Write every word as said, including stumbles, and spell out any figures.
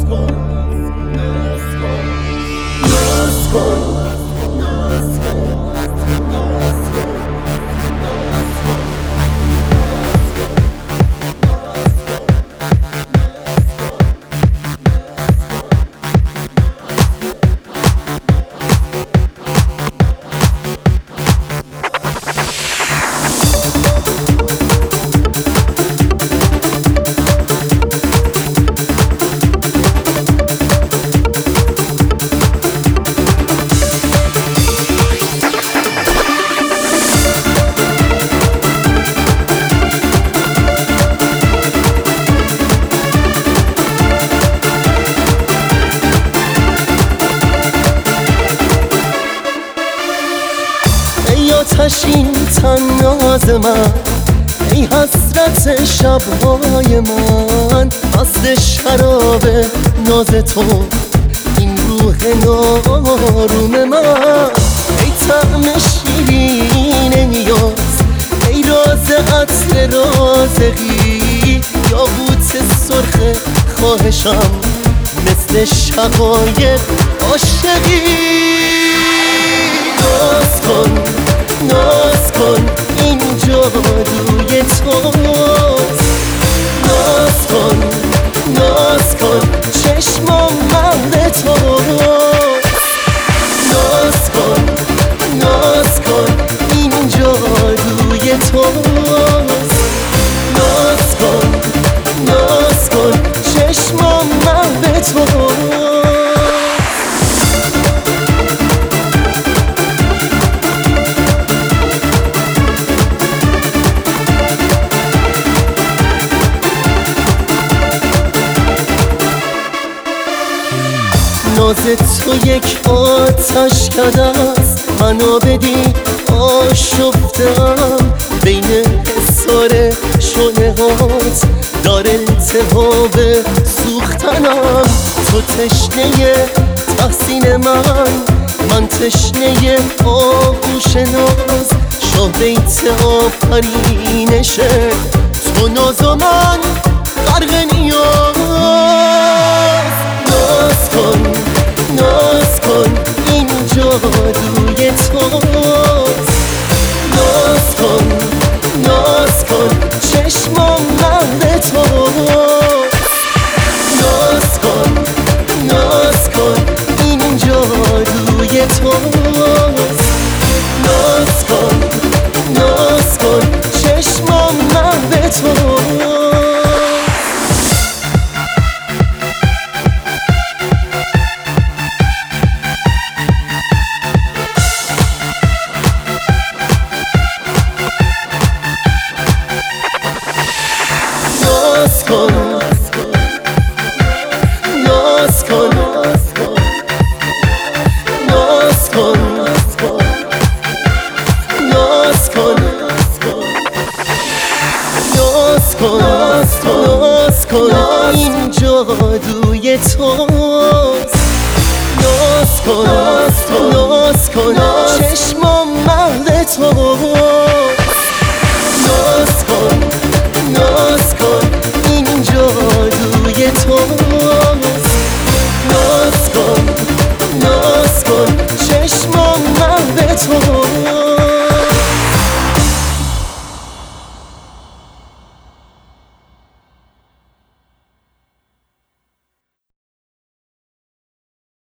آتشین تناز من، ای حسرت شبهای من، مست شراب ناز تو این روح ناروم من. ای طعم شیرین نیاز، ای راز عطر رازقی، یاقوت سرخ خواهشم مثل شقایق عاشقی. ناز کن ناز کن این جادوی توست، ناز کن ناز کن چشمم مرد توست، ناز کن ناز کن این جادوی توست، ناز کن ناز کن چشمم مرد توست. ناز تو یک آتش کده است، منو بدی آشفتم بین حصار شعله هات، دار التهاب سوختنم. تو تشنه تحسین من، من تشنه آغوش ناز، شاه بیت آفرینشه تو ناز و من غرق نیاز. ناز کن ناز کن این جادوی توست، ناز کن ناز کن چشمم مرد توست، ناز کن ناز کن این جادوی توست، ناز کن ناز کن چشمم مرد توست. ناز کن ناز کن ناز کن ناز کن ناز کن ناز کن این جادوی توست، ناز کن ناز کن چشمم مرد توست.